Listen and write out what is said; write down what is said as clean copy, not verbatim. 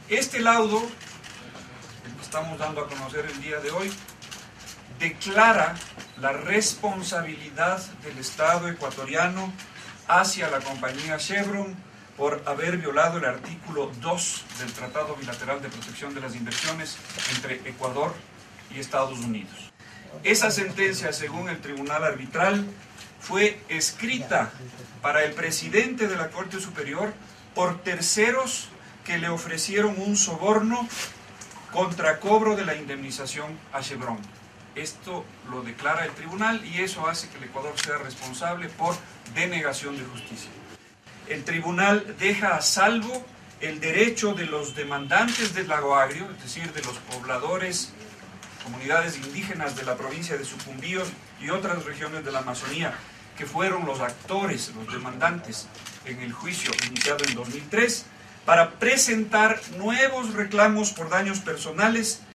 Este laudo, el que estamos dando a conocer el día de hoy, declara la responsabilidad del Estado ecuatoriano hacia la compañía Chevron por haber violado el artículo 2 del Tratado Bilateral de Protección de las Inversiones entre Ecuador y Estados Unidos. Esa sentencia, según el Tribunal Arbitral, fue escrita para el presidente de la Corte Superior por terceros que le ofrecieron un soborno contra cobro de la indemnización a Chevron. Esto lo declara el tribunal y eso hace que el Ecuador sea responsable por denegación de justicia. El tribunal deja a salvo el derecho de los demandantes del Lago Agrio, es decir, de los pobladores, comunidades indígenas de la provincia de Sucumbíos y otras regiones de la Amazonía, que fueron los actores, los demandantes en el juicio iniciado en 2003, para presentar nuevos reclamos por daños personales